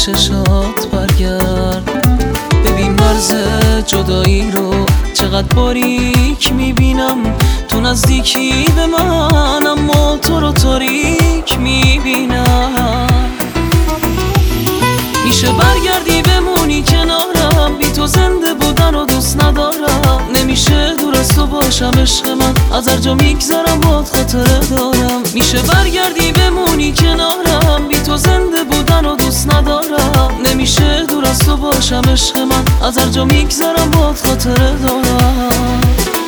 چشات برگرد. ببین مرز جدایی رو چقدر باریک میبینم، تو نزدیکی به من اما تو رو تاریک میبینم. میشه برگردی بمونی کنارم، بی تو زنده بودن رو دوست ندارم. نمیشه دور از تو باشم عشق من، از هر جا میگذرم باد خاطره دارم. میشه برگردی بمونی کنارم، بی تو زنده بودن رو دوست ندارم. نمیشه دور از تو باشم عشق من، از هر جا میگذرم باد خاطره دارم.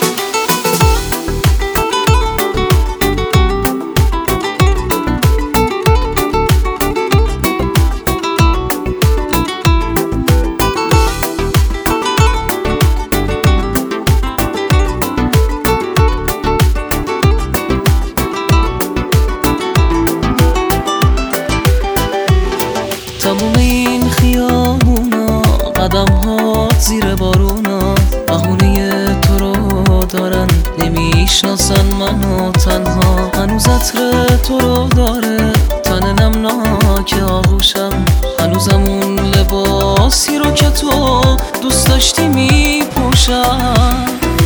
تموم این خیابونا قدم هات زیر بارونا، بهونه تو رو دارن نمیشناسن منو تنها. هنوز عطر تو رو داره تن نمناک آغوشم، هنوزم اون لباسی رو که تو دوست داشتی میپوشم.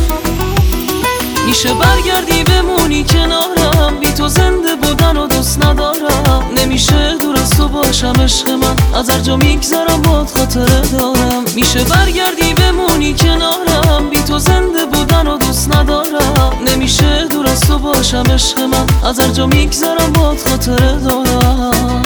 میشه برگردی بمونی کنارم، بی تو زنده بودن رو دوست ندارم. نمیشه دور از تو باشم عشق من، از هر جا میگذرم باد خاطره دارم. میشه برگردی بمونی کنارم، بی تو زنده بودن رو دوست ندارم. نمیشه دور از تو باشم عشق من، از هر جا میگذرم باد خاطره دارم.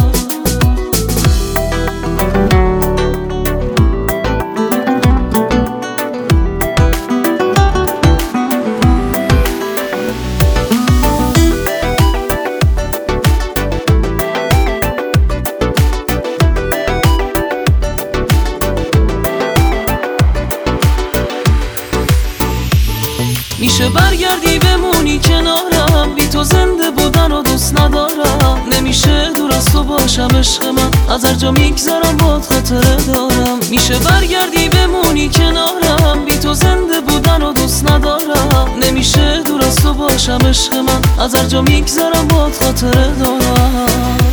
میشه برگردی بمونی کنارم، بی تو زنده بودن رو دوست ندارم. نمیشه دور از تو باشم عشق من، از هر جا میگذرم باد خاطره دارم. میشه برگردی بمونی کنارم، بی تو زنده بودن رو دوست ندارم. نمیشه دور از تو باشم عشق من، از هر جا میگذرم باد خاطره دارم.